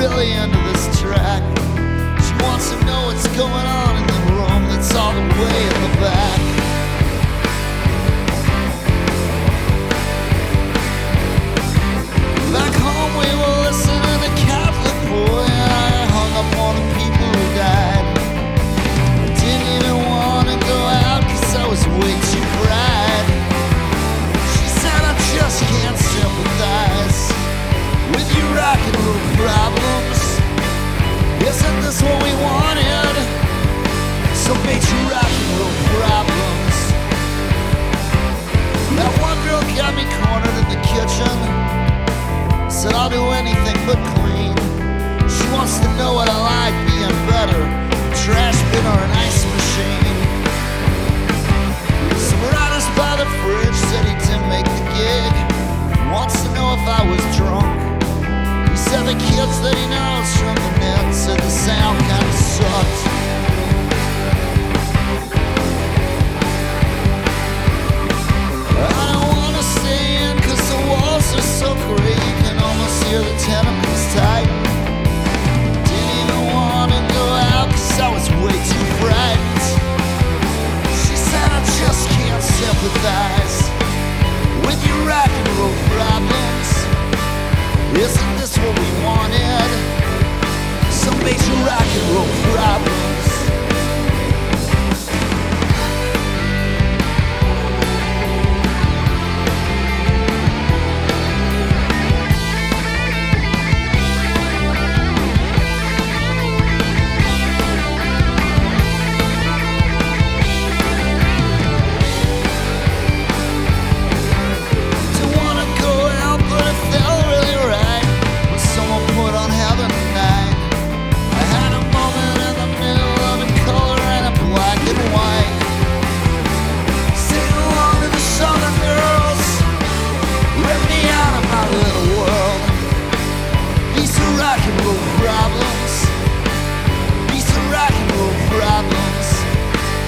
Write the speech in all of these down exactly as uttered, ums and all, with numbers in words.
really into this track. She wants to know what's going on in the room that's all the way in the back. Back home we were listening to Catholic boy. I hung up on the people who died. I didn't even want to go out cause I was way too fried. She said I just can't sympathize with your rock and roll problems. Isn't this what we wanted? So make your rock and roll problems. That one girl got me cornered in the kitchen. Said I'll do anything but clean. She wants to know what I like being better, trash bin or an ice machine. Some riders by the fridge said he didn't make the gig. Wants to know if I was drunk. He said the kids that he knows from the net said the sound kinda sucked. I don't wanna stay in cause the walls are so great. You can almost hear the tenements tighten. Didn't even wanna go out cause I was way too frightened. She said I just can't sympathize with your rock and roll problems. Isn't this what we wanted? Some major rock and roll problems.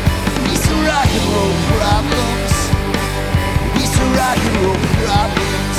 Rock and roll problems.